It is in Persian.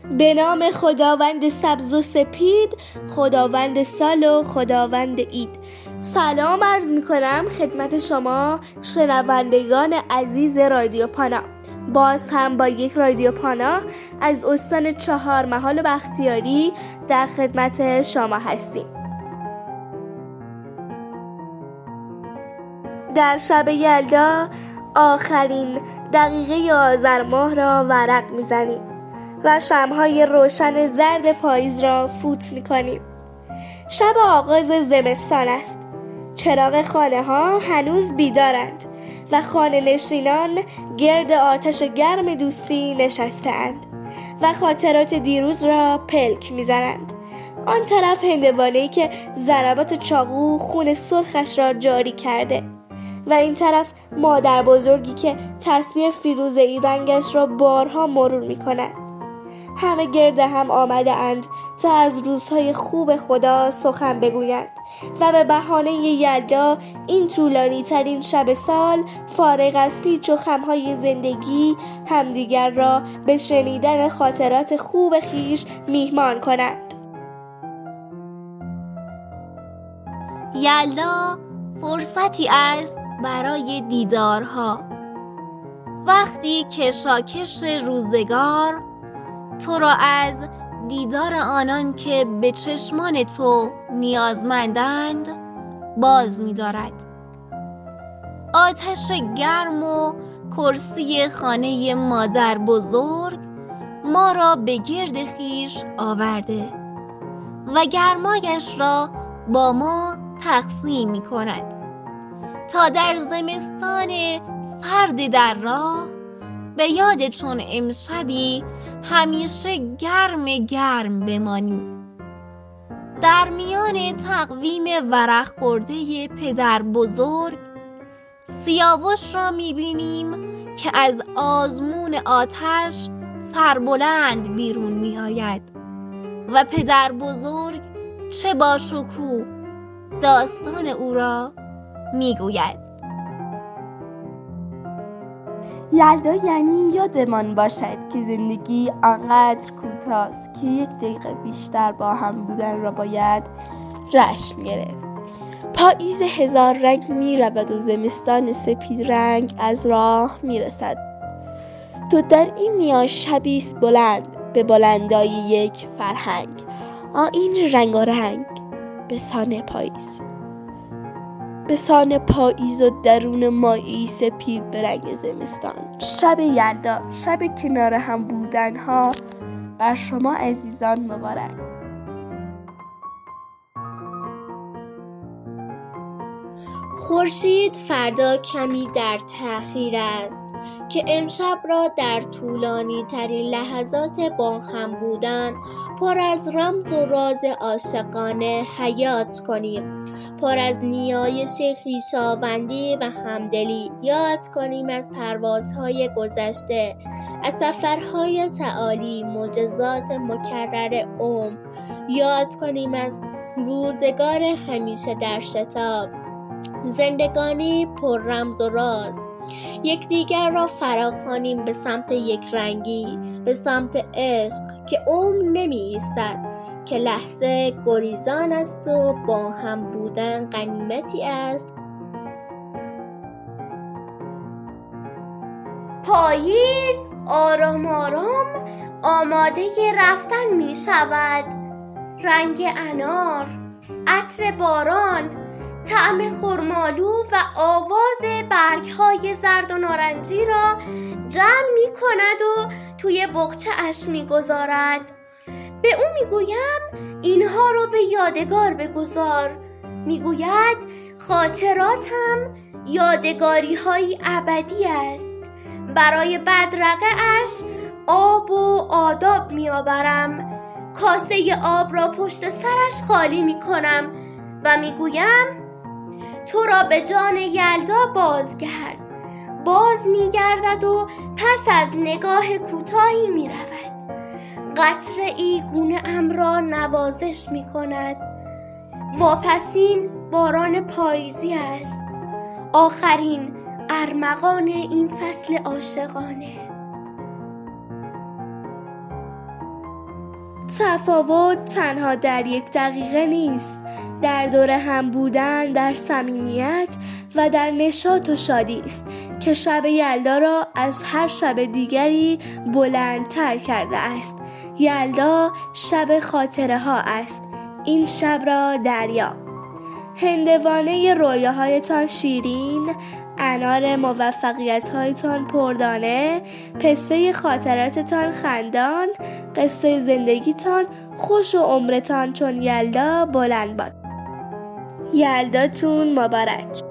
به نام خداوند سبز و سپید، خداوند سال و خداوند عید. سلام عرض می کنم خدمت شما شنوندگان عزیز رادیو پانا. باز هم با یک رادیو پانا از استان چهارمحال و بختیاری در خدمت شما هستیم. در شب یلدا آخرین دقیقه آذر ماه را ورق میزنیم و شمع‌های روشن زرد پاییز را فوت می‌کنیم. شب آغاز زمستان است. چراغ خانه‌ها هنوز بیدارند و خانه نشینان گرد آتش گرم دوستی نشسته‌اند و خاطرات دیروز را پلک می‌زنند. آن طرف هندوانه‌ای که ضربات چاقو خون سرخش را جاری کرده و این طرف مادر بزرگی که تسبیح فیروزه‌ای رنگش را بارها مرور می‌کند. همه گرد هم آمده اند تا از روزهای خوب خدا سخن بگویند و به بهانه یلدا، این طولانی ترین شب سال، فارغ از پیچ و خمهای زندگی، همدیگر را به شنیدن خاطرات خوب خویش میهمان کنند. یلدا فرصتی است برای دیدارها. وقتی کشاکش روزگار تو را از دیدار آنان که به چشمان تو نیازمندند باز می‌دارد. آتش گرم و کرسی خانه مادر بزرگ ما را به گرد خویش آورده و گرمایش را با ما تقسیم می‌کند تا در زمستان سرد در راه به یاد چون امشبی همیشه گرم بمانیم. در میان تقویم ورق خورده پدر بزرگ سیاوش را میبینیم که از آزمون آتش سربلند بیرون میآید و پدر بزرگ چه با شکوه داستان او را میگوید. یلدا یعنی یادمان باشد که زندگی آنقدر کوتاست که یک دقیقه بیشتر با هم بودن را باید جشن گرفت. پاییز هزار رنگ می رود و زمستان سپید رنگ از راه می رسد. تو در این میان شبیست بلند به بلندای یک فرهنگ، آیین رنگارنگ به سان پاییز. به سان پاییز و درون مایی سپید به رنگ زمستان. شب یلدا، شب کنار هم بودن ها بر شما عزیزان مبارک. خورشید فردا کمی در تأخیر است که امشب را در طولانی ترین لحظات با هم بودن پر از رمز و راز عاشقانه حیات کنیم، پر از نیایش خویشاوندی و همدلی یاد کنیم، از پروازهای گذشته، از سفرهای تعالی، معجزات مکرر عمر یاد کنیم، از روزگار همیشه در شتاب، زندگانی پر رمز و راز. یکدیگر را فراخوانیم به سمت یک رنگی، به سمت عشق که عمر نمی ایستد، که لحظه گریزان است و با هم بودن غنیمتی است. پاییز آرام آرام آماده رفتن می شود. رنگ انار، عطر باران، طعم خرمالو و آواز برگ‌های زرد و نارنجی را جمع می کند و توی بقچه اش می گذارد. به او می گویم اینها رو به یادگار بگذار. می گوید خاطراتم یادگاری های ابدی است. برای بدرقه اش آب و آداب می آورم. کاسه آب را پشت سرش خالی می کنم و می گویم تو را به جان یلدا بازگرد. باز می گردد و پس از نگاه کوتاهی می رود. قطره ای گونه ام را نوازش می کند. واپسین باران پاییزی است، آخرین ارمغان این فصل عاشقانه. تفاوت تنها در 1 دقیقه نیست، در دور هم بودن، در صمیمیت و در نشاط و شادی است که شب یلدا را از هر شب دیگری بلندتر کرده است. یلدا شب خاطره ها است. این شب را دریا. هندوانه رویاهایتان شیرین، انار موفقیت‌هایتان پردانه، پسته خاطراتتان خندان، قصه زندگیتان خوش و عمرتان چون یلدا بلند باد. یلداتون مبارک.